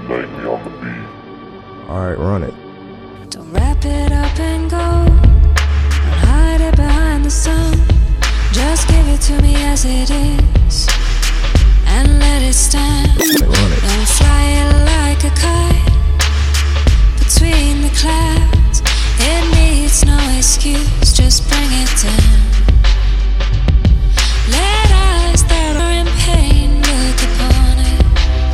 nightly on the beat. Alright, run it. Don't wrap it up and go. Don't hide it behind the sun. Just give it to me as it is and let it stand. Run it. Don't fly it like a kite between the clouds. It needs no excuse, just bring it down. Let eyes that are in pain look upon it.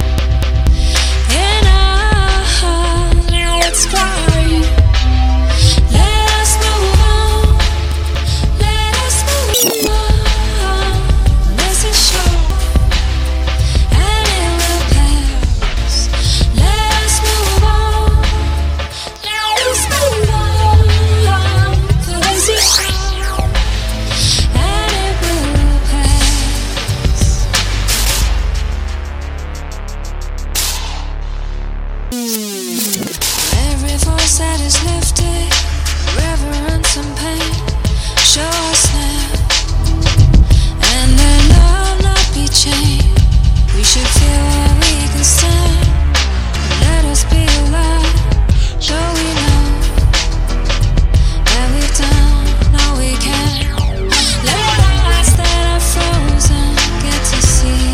In our heart, it's glory. Let us move on. Let us move on. This is short, and it will pass. Let us move on. Let us move on. For this is short, and it will pass. Every voice that is lifted, reverence and pain, show us now, and let love not be chained. We should feel where we can stand. Let us be alive, so we know that we've done all we can. Let eyes that are frozen get to see.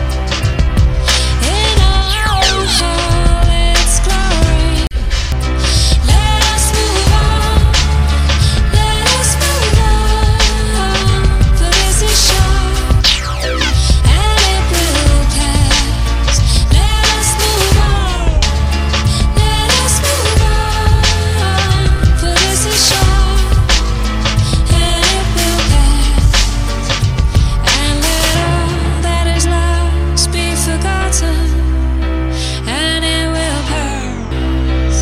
In our heart, it's glory. Let us move on. Let us move on. For this is short, and it will pass. Let us move on. Let us move on. For this is short, and it will pass. And let all that is lost be forgotten, and it will pass.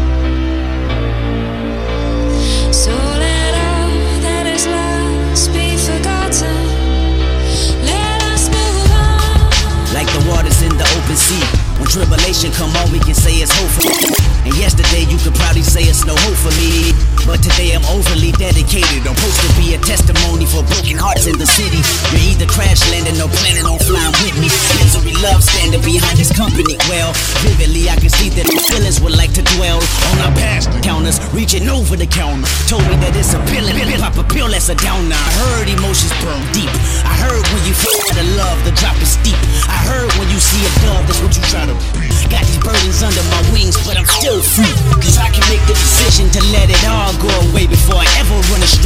So let all that is lost be forgotten. Let us move on. Like the waters in the open sea. When tribulation come on, we can say it's hope for me. And yesterday you could probably say it's no hope for me, but today I'm overly dedicated. I'm supposed to be a testimony for broken hearts in the city. You're either crash landing or planning on flying with me. Misery love standing behind this company. Well, vividly I can see that the feelings would like to dwell on our past counters, reaching over the counter. Told me that it's a pill and pop a pill that's a downer. I heard emotions burn deep. I heard when you feel the love, the drop is steep. I heard when you see a dove, that's what you try to be. Got these burdens under my wings, but I'm still free. Cause I can make the decision to let it all go away before I ever run astray.